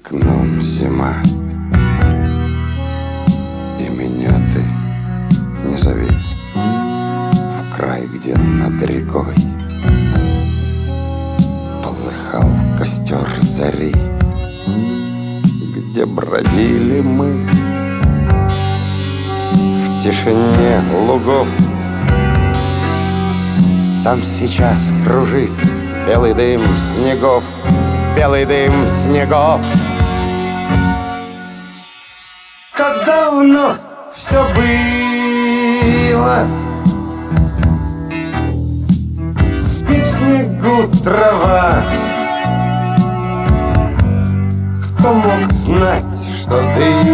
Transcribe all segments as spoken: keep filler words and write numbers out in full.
окном зима, и меня ты не зови в край, где над рекой полыхал костер зари, где бродили мы в тишине лугов. Там сейчас кружит белый дым снегов, белый дым снегов. Как давно все было, спит в снегу трава. Кто мог знать, что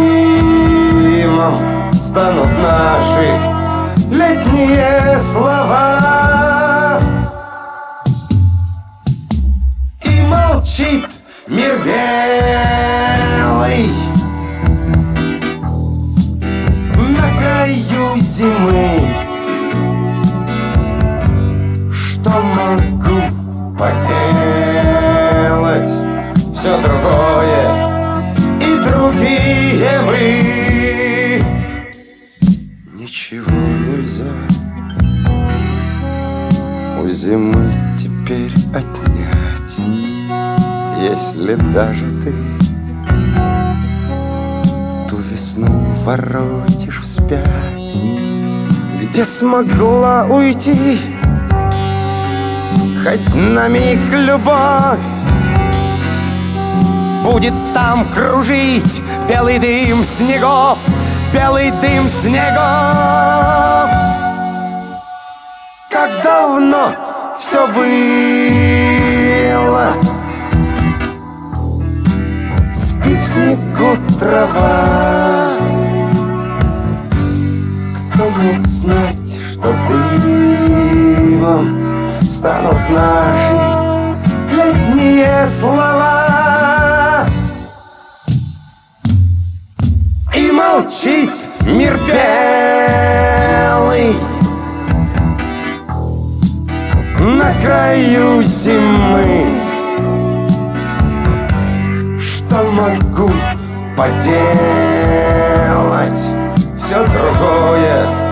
дымом станут наши летние слова? И молчит мир белый на краю зимы. Что могу поделать? Все другое и другие мы. Ничего нельзя у зимы теперь отнять, если даже ты ту весну воротишь вспять, где смогла уйти хоть на миг любовь. Будет там кружить белый дым снегов, белый дым снегов. Как давно все было, спит в снегу трава. Кто мог знать, что дымом станут наши летние слова? И молчит мир белый на краю зимы. Что могу поделать? Все другое